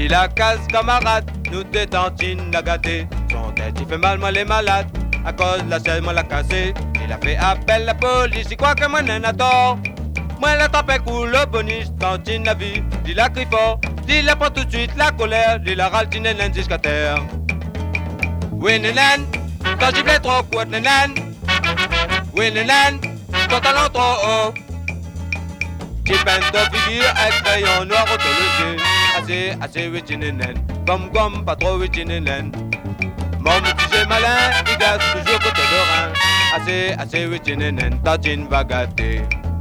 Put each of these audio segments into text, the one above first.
Dis la casse camarade, nous des tantines à gâter. Son tête il fait mal, moi les malades. À cause de la chaise, moi l'a cassé. Il a fait appel la police, il croit que moi n'en a tort. Moi la tempête coule le bonus, tantine la vie. Dis la crie fort, dis la prend tout de suite la colère. Dis la râle, nénène jusqu'à terre. Oui nénène, quand j'y plais trop quoi nénène. Oui nénène, quand talent trop haut. J'ai peint de figure avec crayon noir au le yeux. Assez oui nénène, gomme pas trop oui nénène. Mon petit malin, il gasse toujours côté de rein. Assez oui nénène, tantine va gâter.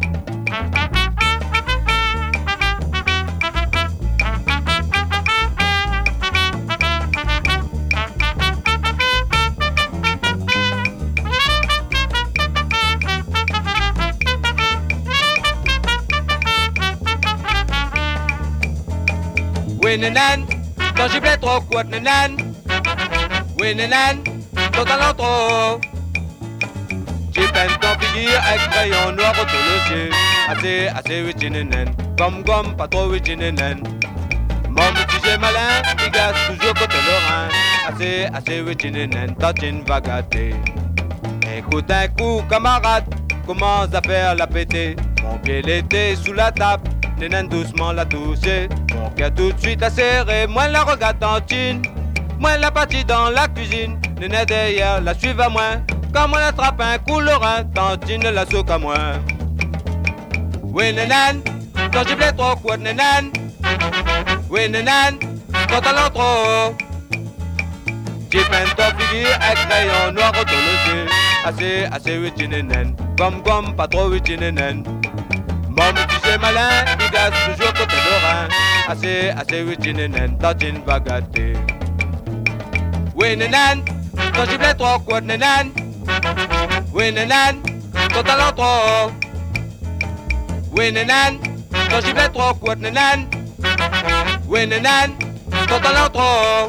Oui nénène, quand j'y plais trop quoi nénène. Oui nénène, ton talent trop haut. J'ai peint ton figure avec crayon noir autour le yeux. Assez oui nénène, gomme pas trop oui nénène. Mon petit malin, il gasse toujours côté le rein. Assez oui nénène, tantine va gâter. Écoute un coup camarade, commence à faire la péter. Mon pied l'était sous la table. Nénène doucement l'a touché, mon cœur tout de suite a serré. Moi la regarde tantine, moi la partie dans la cuisine. Nénène derrière la suive à moi, quand moi l'attrape un coup le rein, tantine la soque à moi. Oui nénène, quand j'ai blé trop quoi nénène. Oui nénène, quand talent trop haut. J'ai peint ton figure avec crayon noir autour le yeux. Assez oui nénène, gomme pas trop oui nénène. Mon petit malin, il gasse toujours côté de rein. Assez oui nénène, tantine va gâter. Oui nénène, quand j'y plais trop quoi nénène. Oui nénène, ton talent trop haut. Oui nénène, quand j'y plais trop quoi nénène. Oui nénène, ton talent trop haut.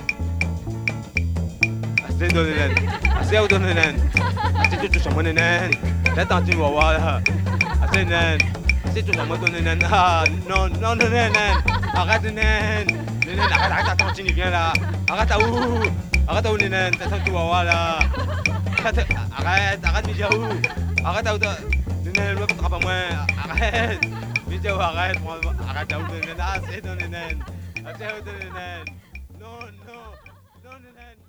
Assez de nénène, assez de nénène. Assez tout sur moi nénène. La tantine va voir là. Assez nénène. C'est tout moi ton nénène. Ah non nénène. Arrête nénène. Nénène arrête tantine il vient là. Arrête à où. Arrête à où nénène. T'attends tu vas voir là. Arrête Midiaou. Arrête à où. Nénène me frappe à moi. Arrête. Midiaou arrête. Arrête à où nénène. Ah c'est ton nénène. Ah c'est où ton nénène. Non nénène.